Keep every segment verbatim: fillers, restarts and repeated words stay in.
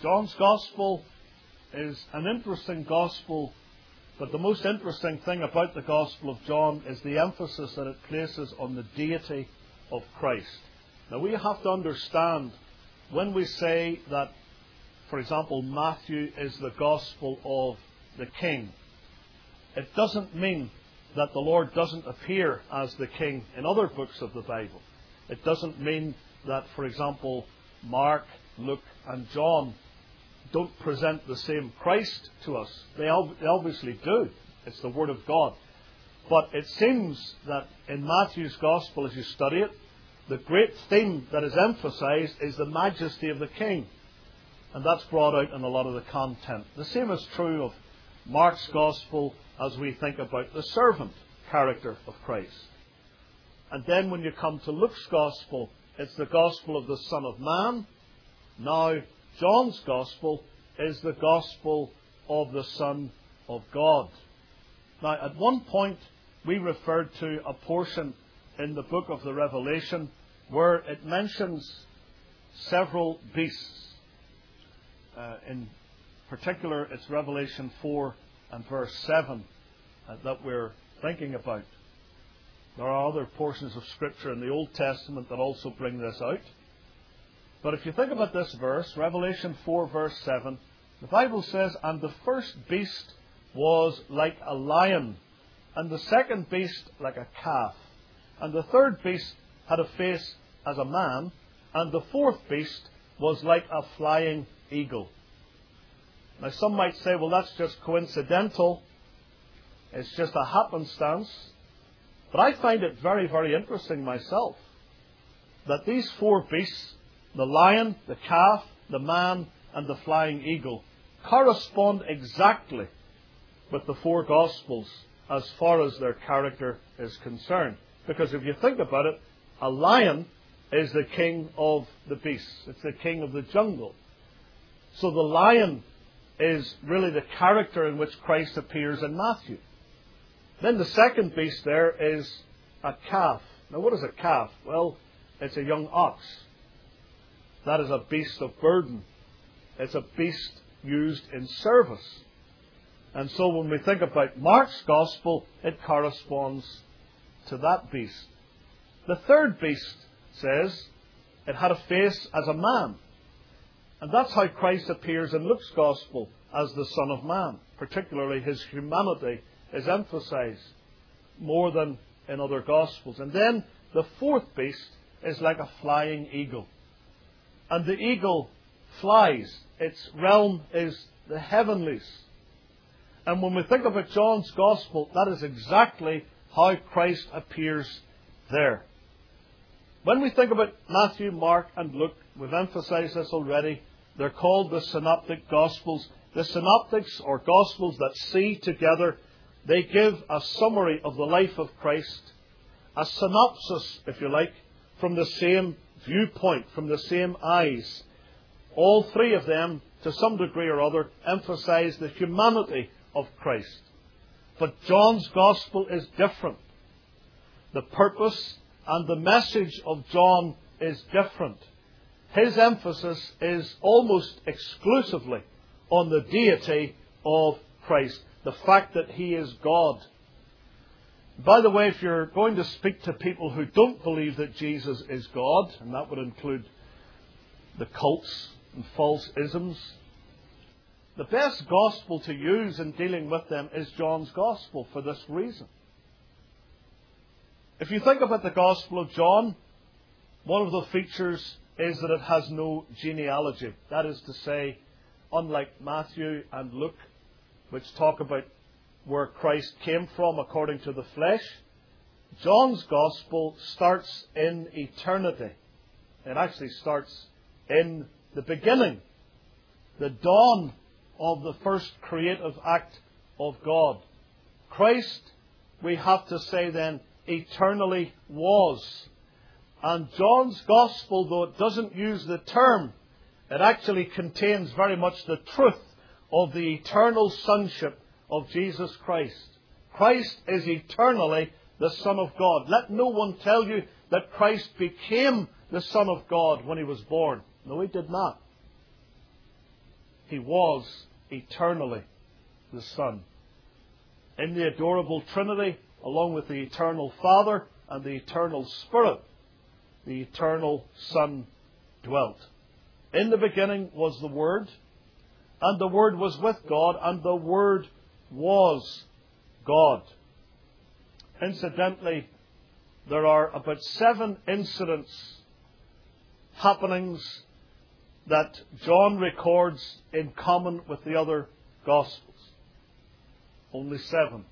John's Gospel is an interesting Gospel, but the most interesting thing about the Gospel of John is the emphasis that it places on the deity of Christ. Now we have to understand, when we say that, for example, Matthew is the Gospel of the King, it doesn't mean that the Lord doesn't appear as the King in other books of the Bible. It doesn't mean that, for example, Mark, Luke and John don't present the same Christ to us. They obviously do. It's the Word of God. But it seems that in Matthew's Gospel, as you study it, the great theme that is emphasized is the majesty of the King. And that's brought out in a lot of the content. The same is true of Mark's Gospel as we think about the servant character of Christ. And then when you come to Luke's Gospel, it's the Gospel of the Son of Man. Now, John's Gospel is the Gospel of the Son of God. Now, at one point, we referred to a portion in the book of the Revelation where it mentions several beasts. Uh, in particular, it's Revelation four and verse seven uh, that we're thinking about. There are other portions of Scripture in the Old Testament that also bring this out. But if you think about this verse, Revelation four verse seven, the Bible says, "And the first beast was like a lion, and the second beast like a calf, and the third beast had a face as a man, and the fourth beast was like a flying eagle." Now some might say, well, that's just coincidental. It's just a happenstance. But I find it very, very interesting myself that these four beasts, the lion, the calf, the man, and the flying eagle, correspond exactly with the four Gospels as far as their character is concerned. Because if you think about it, a lion is the king of the beasts. It's the king of the jungle. So the lion is really the character in which Christ appears in Matthew. Then the second beast there is a calf. Now what is a calf? Well, it's a young ox. That is a beast of burden. It's a beast used in service. And so when we think about Mark's Gospel, it corresponds to that beast. The third beast says it had a face as a man. And that's how Christ appears in Luke's Gospel as the Son of Man. Particularly his humanity is emphasized more than in other Gospels. And then the fourth beast is like a flying eagle. And the eagle flies. Its realm is the heavenlies. And when we think about John's Gospel, that is exactly how Christ appears there. When we think about Matthew, Mark and Luke, we've emphasized this already, they're called the Synoptic Gospels. The Synoptics, or Gospels that see together, they give a summary of the life of Christ, a synopsis, if you like, from the same viewpoint, from the same eyes. All three of them, to some degree or other, emphasize the humanity of Christ. But John's Gospel is different. The purpose and the message of John is different. His emphasis is almost exclusively on the deity of Christ, the fact that He is God. By the way, if you're going to speak to people who don't believe that Jesus is God, and that would include the cults and false isms, the best gospel to use in dealing with them is John's Gospel for this reason. If you think about the Gospel of John, one of the features is that it has no genealogy. That is to say, unlike Matthew and Luke, which talk about where Christ came from according to the flesh, John's Gospel starts in eternity. It actually starts in the beginning, the dawn of the first creative act of God. Christ, we have to say then, eternally was. And John's Gospel, though it doesn't use the term, it actually contains very much the truth of the eternal sonship of Jesus Christ. Christ is eternally the Son of God. Let no one tell you that Christ became the Son of God when He was born. No, He did not. He was eternally the Son. In the adorable Trinity, along with the eternal Father and the eternal Spirit, the eternal Son dwelt. In the beginning was the Word, and the Word was with God, and the Word was God. Incidentally, there are about seven incidents, happenings, that John records in common with the other Gospels. Only seven.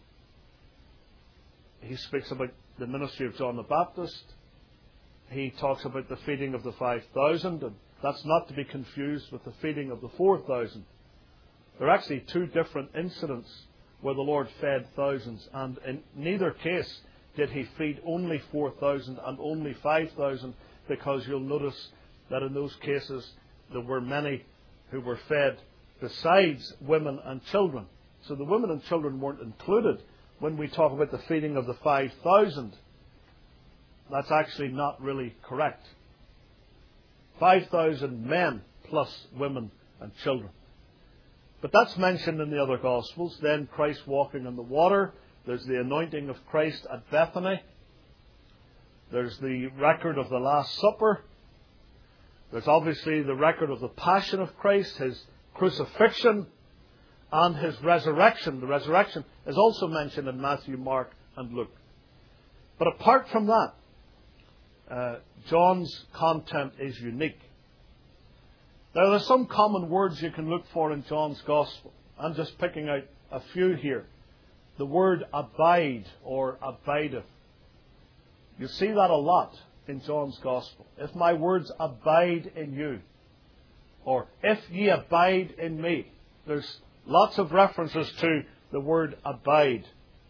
He speaks about the ministry of John the Baptist. He talks about the feeding of the five thousand, and that's not to be confused with the feeding of the four thousand. There are actually two different incidents where the Lord fed thousands, and in neither case did He feed only four thousand and only five thousand, because you'll notice that in those cases there were many who were fed besides women and children. So the women and children weren't included when we talk about the feeding of the five thousand. That's actually not really correct. five thousand men plus women and children. But that's mentioned in the other Gospels. Then Christ walking on the water. There's the anointing of Christ at Bethany. There's the record of the Last Supper. There's obviously the record of the Passion of Christ, His crucifixion, and His resurrection. The resurrection is also mentioned in Matthew, Mark, and Luke. But apart from that, uh, John's content is unique. Now, there are some common words you can look for in John's Gospel. I'm just picking out a few here. The word abide or abideth. You see that a lot in John's Gospel. If my words abide in you, or if ye abide in me. There's lots of references to the word abide.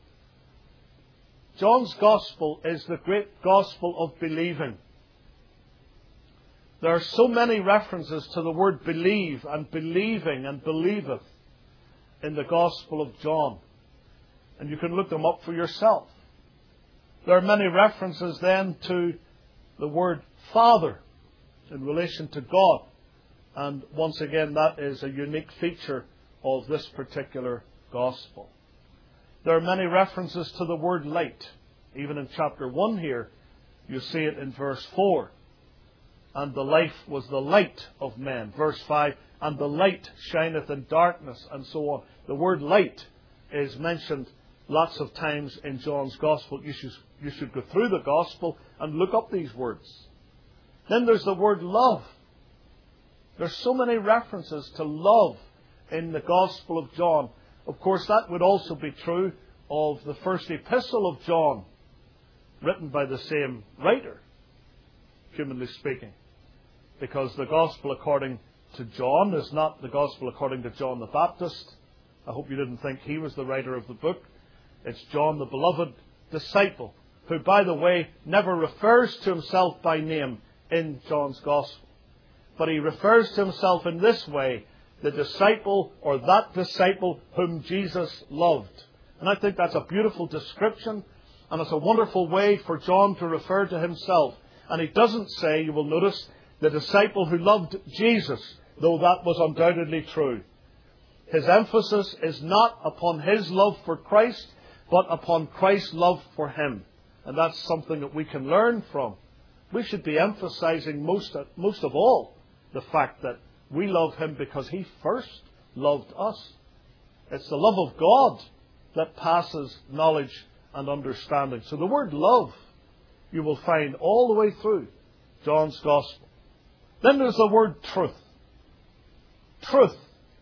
John's Gospel is the great Gospel of believing. There are so many references to the word believe and believing and believeth in the Gospel of John. And you can look them up for yourself. There are many references then to the word Father in relation to God. And once again, that is a unique feature of this particular Gospel. There are many references to the word light. Even in chapter one here, you see it in verse four. And the life was the light of men. Verse five, and the light shineth in darkness, and so on. The word light is mentioned lots of times in John's Gospel. You should, you should go through the Gospel and look up these words. Then there's the word love. There's so many references to love in the Gospel of John. Of course, that would also be true of the first epistle of John, written by the same writer, humanly speaking. Because the Gospel according to John is not the Gospel according to John the Baptist. I hope you didn't think he was the writer of the book. It's John, the beloved disciple, who, by the way, never refers to himself by name in John's Gospel. But he refers to himself in this way, the disciple or that disciple whom Jesus loved. And I think that's a beautiful description, and it's a wonderful way for John to refer to himself. And he doesn't say, you will notice, the disciple who loved Jesus, though that was undoubtedly true. His emphasis is not upon his love for Christ, but upon Christ's love for him. And that's something that we can learn from. We should be emphasizing most, most of all the fact that we love him because he first loved us. It's the love of God that passes knowledge and understanding. So the word love you will find all the way through John's Gospel. Then there's the word truth. Truth.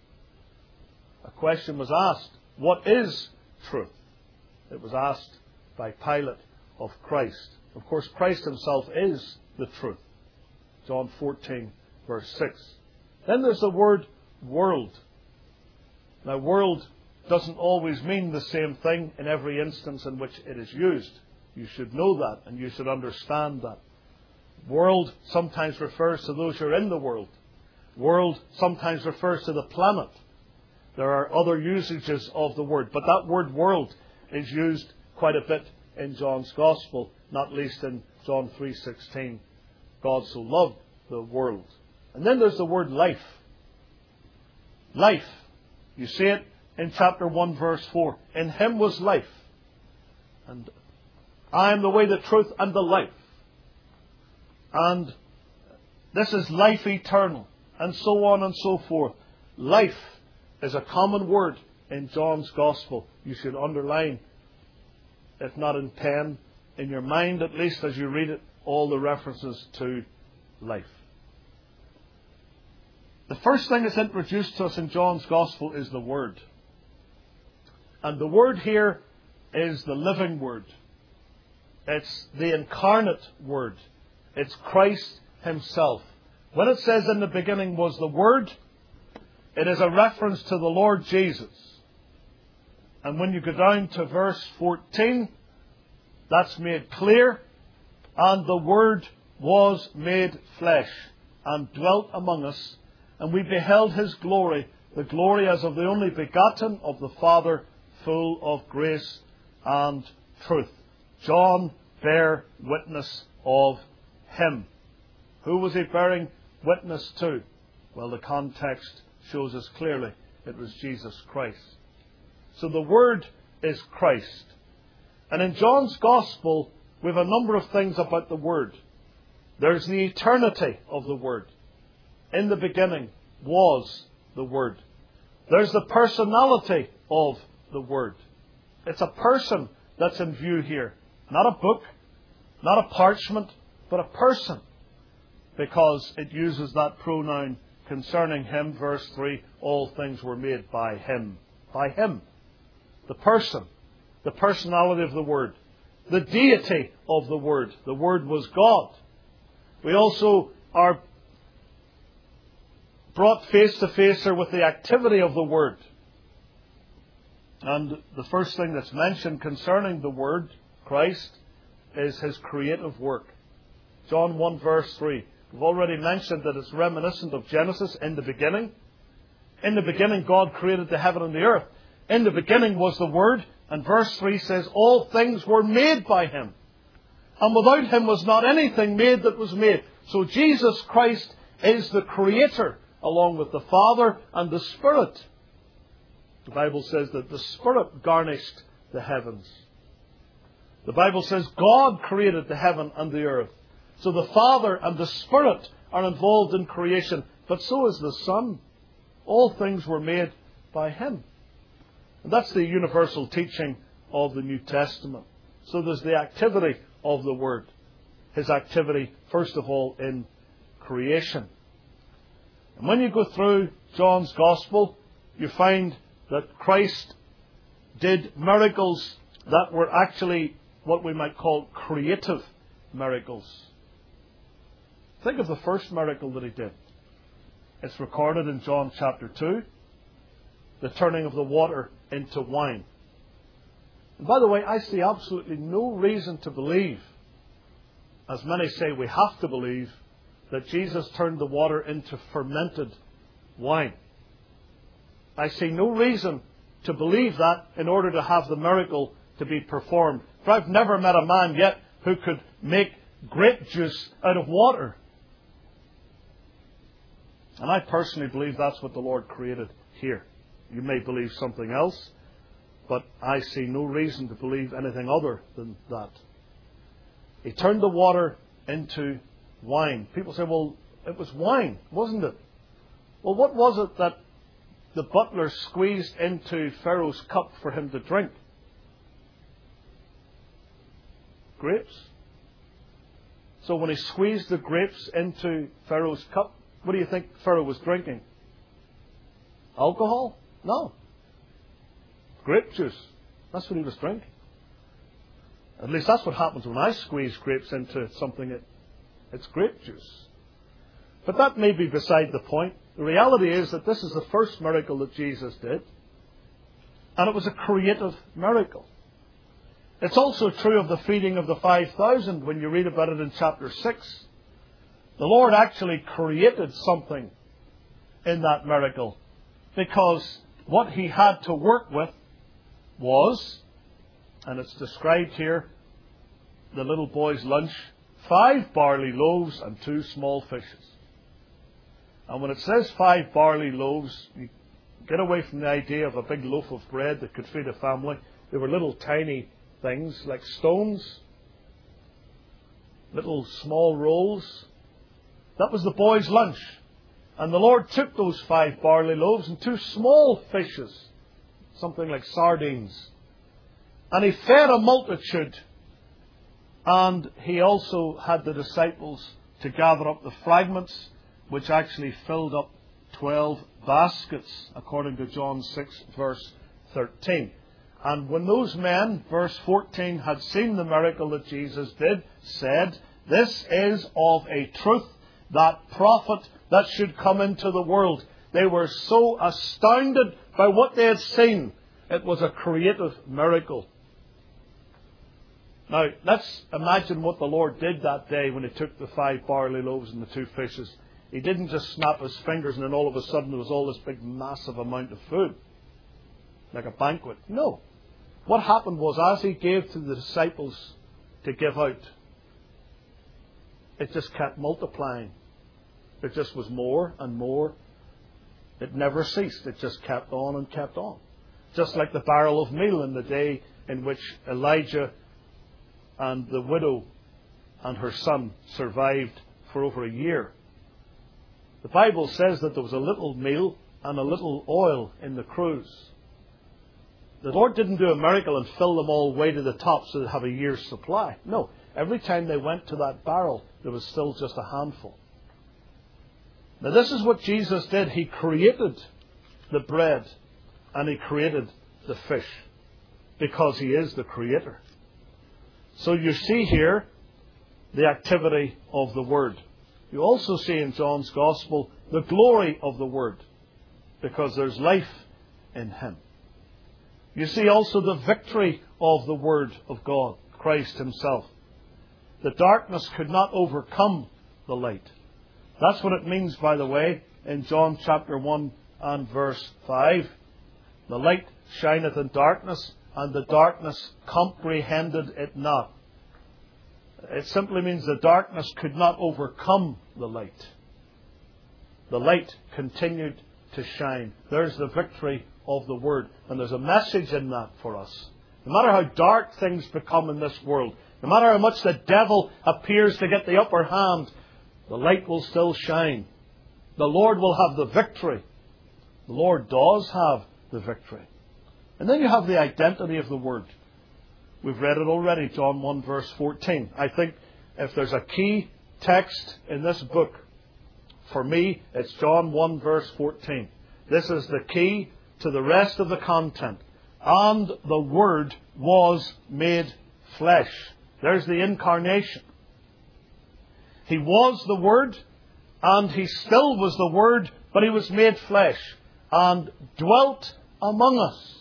A question was asked, what is truth? It was asked by Pilate of Christ. Of course, Christ himself is the truth. John fourteen, verse six. Then there's the word world. Now, world doesn't always mean the same thing in every instance in which it is used. You should know that and you should understand that. World sometimes refers to those who are in the world. World sometimes refers to the planet. There are other usages of the word, but that word world is used quite a bit in John's Gospel, not least in John three sixteen. God so loved the world. And then there's the word life. Life. You see it in chapter one, verse four. In Him was life. And I am the way, the truth, and the life. And this is life eternal. And so on and so forth. Life is a common word in John's Gospel. You should underline, if not in pen, in your mind at least as you read it, all the references to life. The first thing that's introduced to us in John's Gospel is the Word. And the Word here is the living Word. It's the incarnate Word. It's Christ Himself. When it says in the beginning was the Word, it is a reference to the Lord Jesus. And when you go down to verse fourteen, that's made clear. And the Word was made flesh and dwelt among us, and we beheld His glory, the glory as of the only begotten of the Father, full of grace and truth. John bare witness of Him. Who was he bearing witness to? Well, the context shows us clearly it was Jesus Christ. So the Word is Christ. And in John's Gospel, we have a number of things about the Word. There's the eternity of the Word. In the beginning was the Word. There's the personality of the Word. It's a person that's in view here. Not a book, not a parchment, but a person. Because it uses that pronoun concerning Him, verse three, all things were made by Him. By Him. The person. The personality of the Word. The deity of the Word. The Word was God. We also are brought face to face here with the activity of the Word. And the first thing that's mentioned concerning the Word, Christ, is His creative work. John one verse three. We've already mentioned that it's reminiscent of Genesis in the beginning. In the beginning God created the heaven and the earth. In the beginning was the Word. And verse three says, all things were made by Him. And without Him was not anything made that was made. So Jesus Christ is the Creator, along with the Father and the Spirit. The Bible says that the Spirit garnished the heavens. The Bible says God created the heaven and the earth. So the Father and the Spirit are involved in creation. But so is the Son. All things were made by Him. And that's the universal teaching of the New Testament. So there's the activity of the Word. His activity, first of all, in creation. And when you go through John's Gospel, you find that Christ did miracles that were actually what we might call creative miracles. Think of the first miracle that He did. It's recorded in John chapter two. The turning of the water into wine. And by the way, I see absolutely no reason to believe, as many say we have to believe, that Jesus turned the water into fermented wine. I see no reason to believe that in order to have the miracle to be performed. For I've never met a man yet who could make grape juice out of water. And I personally believe that's what the Lord created here. You may believe something else, but I see no reason to believe anything other than that. He turned the water into wine. People say, well, it was wine, wasn't it? Well, what was it that the butler squeezed into Pharaoh's cup for him to drink? Grapes. So when he squeezed the grapes into Pharaoh's cup, what do you think Pharaoh was drinking? Alcohol? No. Grape juice. That's what he was drinking. At least that's what happens when I squeeze grapes into something. It, it's grape juice. But that may be beside the point. The reality is that this is the first miracle that Jesus did. And it was a creative miracle. It's also true of the feeding of the five thousand when you read about it in chapter six. The Lord actually created something in that miracle. Because what He had to work with was, and it's described here, the little boy's lunch, five barley loaves and two small fishes. And when it says five barley loaves, you get away from the idea of a big loaf of bread that could feed a family. They were little tiny things like stones, little small rolls. That was the boys' lunch. And the Lord took those five barley loaves and two small fishes, something like sardines, and He fed a multitude. And He also had the disciples to gather up the fragments, which actually filled up twelve baskets, according to John six, verse thirteen. And when those men, verse fourteen, had seen the miracle that Jesus did, said, "This is of a truth that prophet that should come into the world." They were so astounded by what they had seen. It was a creative miracle. Now, let's imagine what the Lord did that day when He took the five barley loaves and the two fishes. He didn't just snap His fingers and then all of a sudden there was all this big massive amount of food, like a banquet. No. What happened was, as He gave to the disciples to give out, it just kept multiplying. It just was more and more. It never ceased. It just kept on and kept on. Just like the barrel of meal in the day in which Elijah and the widow and her son survived for over a year. The Bible says that there was a little meal and a little oil in the cruse. The Lord didn't do a miracle and fill them all way to the top so they'd have a year's supply. No. Every time they went to that barrel, there was still just a handful. Now this is what Jesus did. He created the bread and He created the fish because He is the Creator. So you see here the activity of the Word. You also see in John's Gospel the glory of the Word because there's life in Him. You see also the victory of the Word of God, Christ Himself. The darkness could not overcome the light. That's what it means, by the way, in John chapter one and verse five. The light shineth in darkness, and the darkness comprehended it not. It simply means the darkness could not overcome the light. The light continued to shine. There's the victory of the Word. And there's a message in that for us. No matter how dark things become in this world, no matter how much the devil appears to get the upper hand, the light will still shine. The Lord will have the victory. The Lord does have the victory. And then you have the identity of the Word. We've read it already, John one verse fourteen. I think if there's a key text in this book, for me, it's John one verse fourteen. This is the key to the rest of the content. And the Word was made flesh. There's the incarnation. He was the Word, and He still was the Word, but He was made flesh and dwelt among us.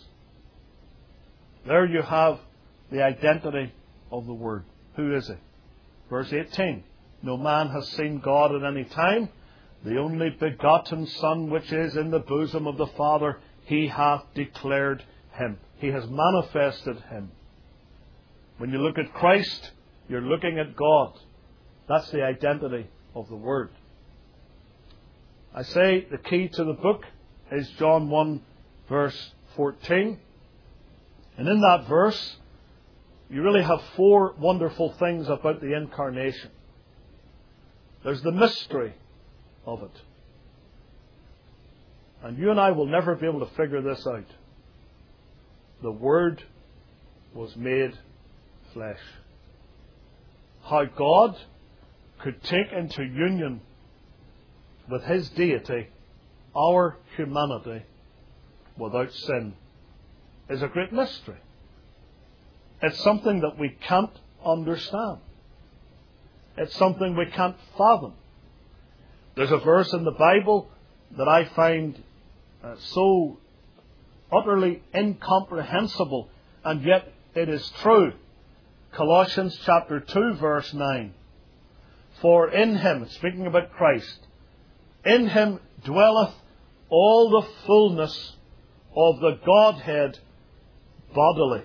There you have the identity of the Word. Who is He? Verse eighteen. No man has seen God at any time. The only begotten Son, which is in the bosom of the Father, He hath declared Him. He has manifested Him. When you look at Christ, you're looking at God. That's the identity of the Word. I say the key to the book is John one verse fourteen. And in that verse, you really have four wonderful things about the incarnation. There's the mystery of it. And you and I will never be able to figure this out. The Word was made flesh. How God could take into union with His deity our humanity without sin is a great mystery. It's something that we can't understand. It's something we can't fathom. There's a verse in the Bible that I find uh, so utterly incomprehensible, and yet it is true. Colossians chapter two verse nine. For in Him, speaking about Christ, in Him dwelleth all the fullness of the Godhead bodily.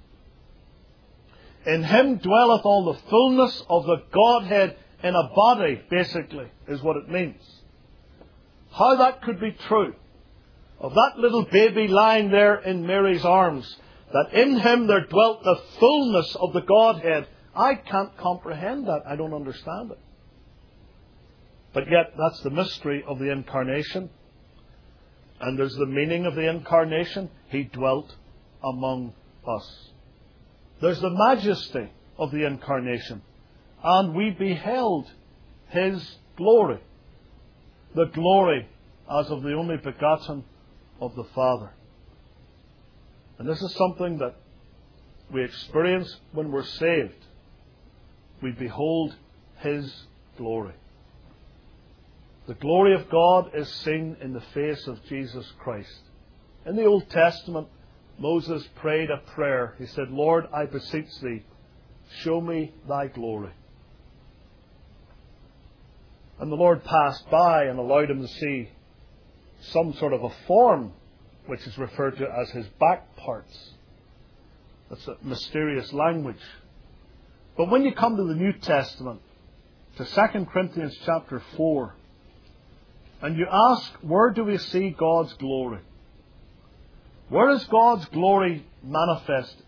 In Him dwelleth all the fullness of the Godhead in a body, basically, is what it means. How that could be true, of that little baby lying there in Mary's arms, that in him there dwelt the fullness of the Godhead. I can't comprehend that. I don't understand it. But yet, that's the mystery of the Incarnation. And there's the meaning of the Incarnation. He dwelt among us. There's the majesty of the Incarnation. And we beheld His glory. The glory as of the only begotten of the Father. And this is something that we experience when we're saved. We behold His glory. The glory of God is seen in the face of Jesus Christ. In the Old Testament, Moses prayed a prayer. He said, Lord, I beseech Thee, show me Thy glory. And the Lord passed by and allowed him to see some sort of a form which is referred to as his back parts. That's a mysterious language. But when you come to the New Testament, to Second Corinthians chapter four, and you ask, where do we see God's glory? Where is God's glory manifested?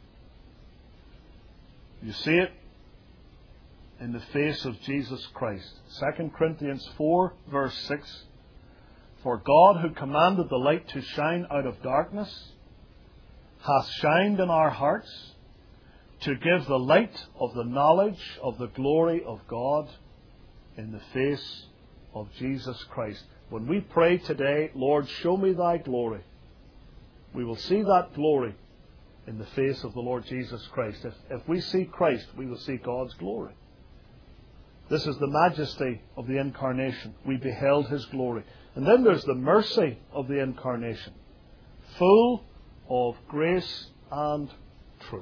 You see it in the face of Jesus Christ. Second Corinthians four, verse six. For God, who commanded the light to shine out of darkness, hath shined in our hearts to give the light of the knowledge of the glory of God in the face of Jesus Christ. When we pray today, Lord, show me Thy glory, we will see that glory in the face of the Lord Jesus Christ. If, if we see Christ, we will see God's glory. This is the majesty of the Incarnation. We beheld His glory. And then there's the mercy of the Incarnation, full of grace and truth.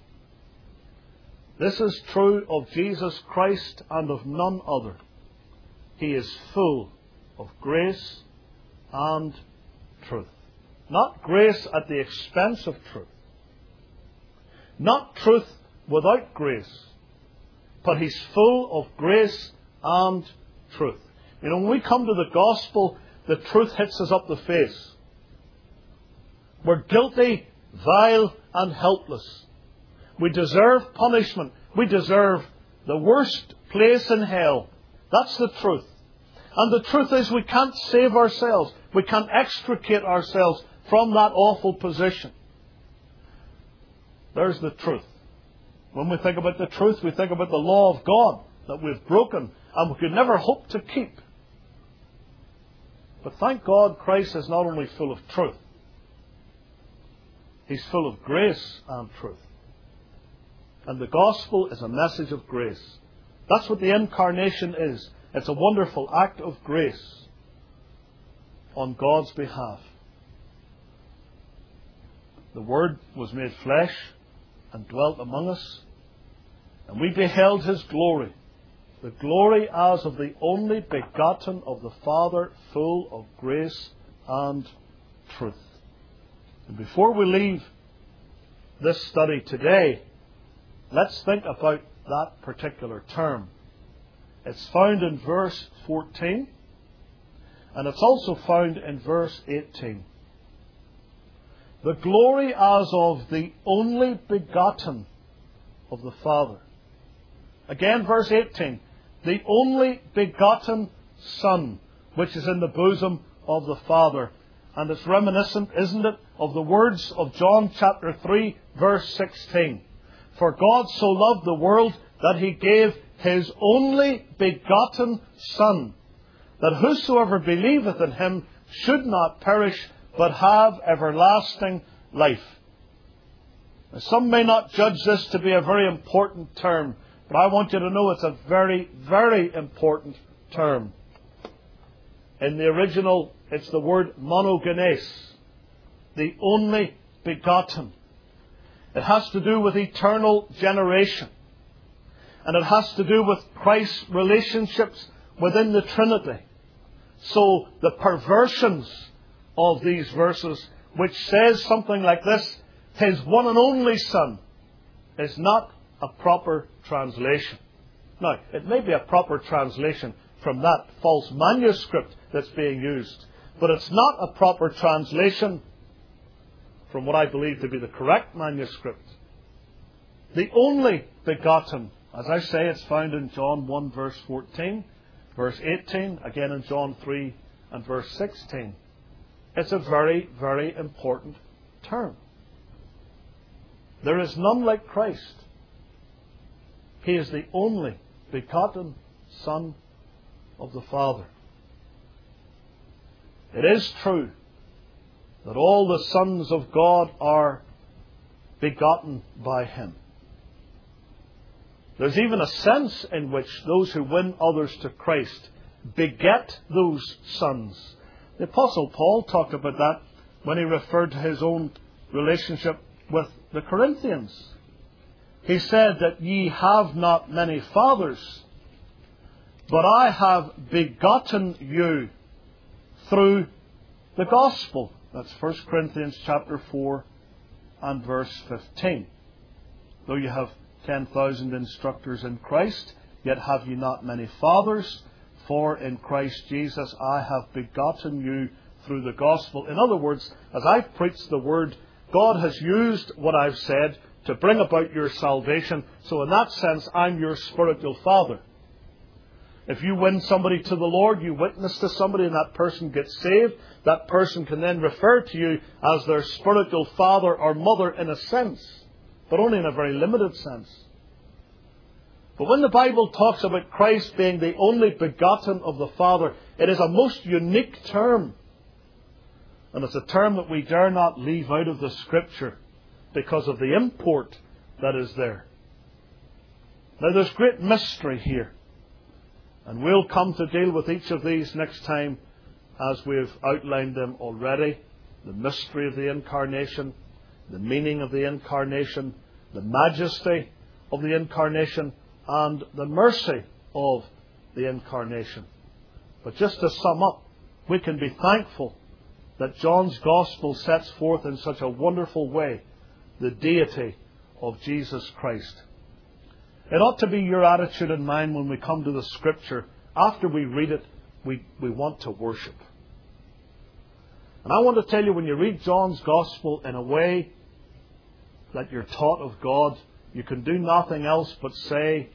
This is true of Jesus Christ and of none other. He is full of grace and truth. Not grace at the expense of truth. Not truth without grace. But He's full of grace and truth. You know, when we come to the gospel, the truth hits us up the face. We're guilty, vile, and helpless. We deserve punishment. We deserve the worst place in hell. That's the truth. And the truth is we can't save ourselves. We can't extricate ourselves from that awful position. There's the truth. When we think about the truth, we think about the law of God that we've broken and we could never hope to keep. But thank God, Christ is not only full of truth, He's full of grace and truth. And the gospel is a message of grace. That's what the Incarnation is. It's a wonderful act of grace on God's behalf. The Word was made flesh and dwelt among us, and we beheld His glory, the glory as of the only begotten of the Father, full of grace and truth. And before we leave this study today, let's think about that particular term. It's found in verse fourteen, and it's also found in verse eighteen. The glory as of the only begotten of the Father. Again, verse eighteen. The only begotten Son, which is in the bosom of the Father. And it's reminiscent, isn't it, of the words of John chapter three, verse sixteen. For God so loved the world that He gave His only begotten Son, that whosoever believeth in Him should not perish, but have everlasting life. Now, some may not judge this to be a very important term, but I want you to know it's a very, very important term. In the original, it's the word monogenes, the only begotten. It has to do with eternal generation. And it has to do with Christ's relationships within the Trinity. So the perversions of these verses, which says something like this, His one and only Son, is not a proper translation. Now, it may be a proper translation from that false manuscript that's being used. but it's not a proper translation from what I believe to be the correct manuscript. The only begotten, as I say, it's found in John one verse fourteen, verse eighteen, again in John three and verse sixteen. It's a very, very important term. There is none like Christ. He is the only begotten Son of the Father. It is true that all the sons of God are begotten by Him. There's even a sense in which those who win others to Christ beget those sons. The Apostle Paul talked about that when he referred to his own relationship with the Corinthians. He said that ye have not many fathers, but I have begotten you through the gospel. That's First Corinthians chapter four and verse fifteen. Though you have ten thousand instructors in Christ, yet have ye not many fathers, for in Christ Jesus I have begotten you through the gospel. In other words, as I've preached the word, God has used what I've said to bring about your salvation. So in that sense, I'm your spiritual father. If you win somebody to the Lord, you witness to somebody and that person gets saved, that person can then refer to you as their spiritual father or mother in a sense, but only in a very limited sense. But when the Bible talks about Christ being the only begotten of the Father, it is a most unique term. And it's a term that we dare not leave out of the Scripture because of the import that is there. Now there's great mystery here. And we'll come to deal with each of these next time as we've outlined them already. The mystery of the Incarnation, the meaning of the Incarnation, the majesty of the Incarnation, and the mercy of the Incarnation. But just to sum up, we can be thankful that John's Gospel sets forth in such a wonderful way the deity of Jesus Christ. It ought to be your attitude and mine when we come to the Scripture. After we read it, we, we want to worship. And I want to tell you, when you read John's Gospel in a way that you're taught of God, you can do nothing else but say,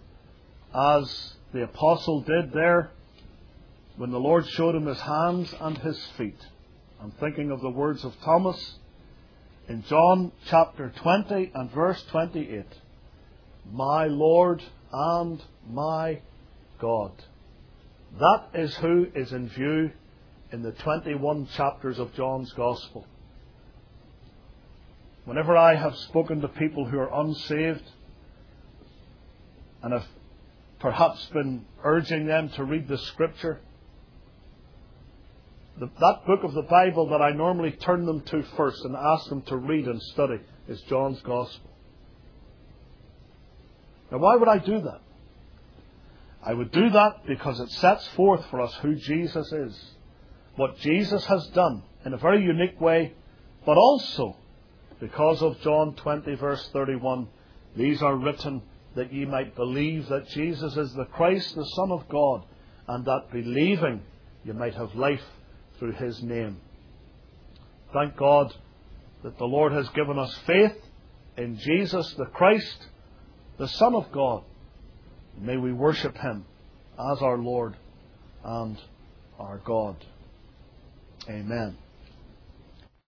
as the apostle did there, when the Lord showed him his hands and his feet. I'm thinking of the words of Thomas in John chapter twenty and verse twenty-eight. My Lord and my God. That is who is in view in the twenty-one chapters of John's Gospel. Whenever I have spoken to people who are unsaved and have perhaps been urging them to read the Scripture, the, that book of the Bible that I normally turn them to first and ask them to read and study is John's Gospel. Now, why would I do that? I would do that because it sets forth for us who Jesus is, what Jesus has done in a very unique way, but also because of John twenty verse thirty-one, these are written that ye might believe that Jesus is the Christ, the Son of God, and that believing you might have life through His name. Thank God that the Lord has given us faith in Jesus the Christ, the Son of God. May we worship Him as our Lord and our God. Amen.